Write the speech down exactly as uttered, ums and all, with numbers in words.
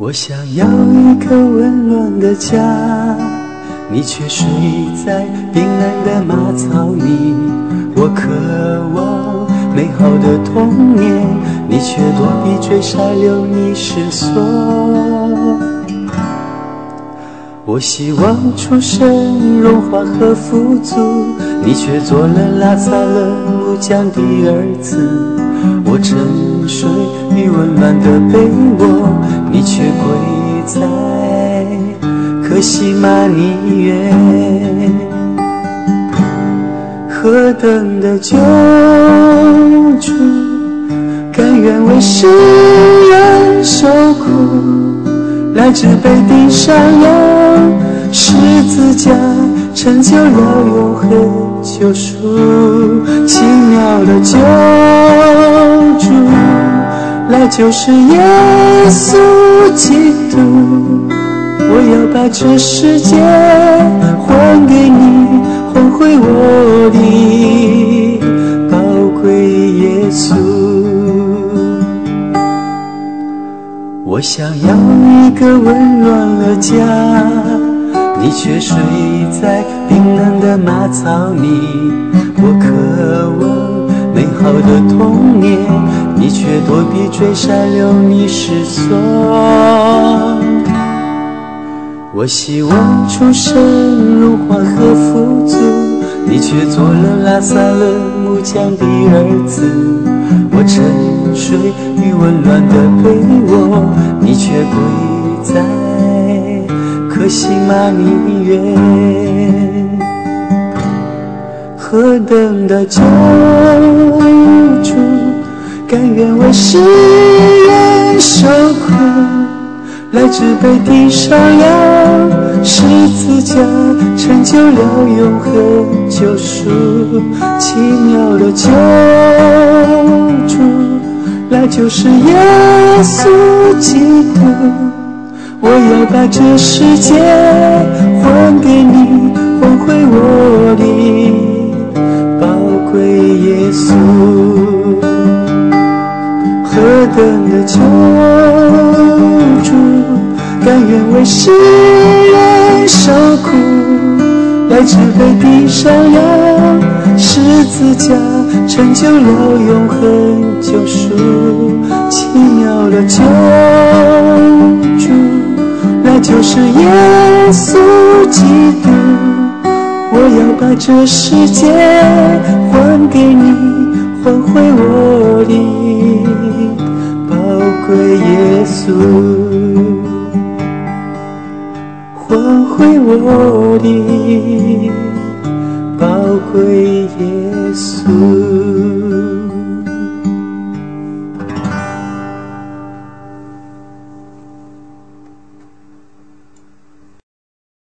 我想要一个温暖的家，你却睡在冰冷的马槽里。我渴望美好的童年，你却躲避追杀流离失所。我希望出生荣华和富足，你却做了拉萨勒木匠的儿子。我沉睡于温暖的被窝，你却跪在克西玛尼园。何等的救主，甘愿为世人受苦，来自被钉上了十字架，成就了永恒救赎。奇妙的救主，来救世耶稣基督。我要把这世界还给你，还回我的宝贵耶稣。我想要一个温暖的家，你却睡在冰冷的马槽里。我渴望美好的童年，你却躲避追杀流离失所。我希望出生荣华和富足，你却做了拉萨勒木匠的儿子。我沉睡于温暖的被窝，你却跪在克西玛尼园。何等的救主，甘愿为世人受苦，来自被钉上了十字架，成就了永恒救赎。奇妙的救主，来救世耶稣基督。我要把这世界还给你，还回我的宝贵耶稣。何等的救主，甘愿为世人受苦，来自被钉上了十字架，成就了永恒救赎。奇妙的救主，来救世耶稣基督。我要把这世界还给你，还回我的宝贵耶稣，还回我的宝贵耶稣。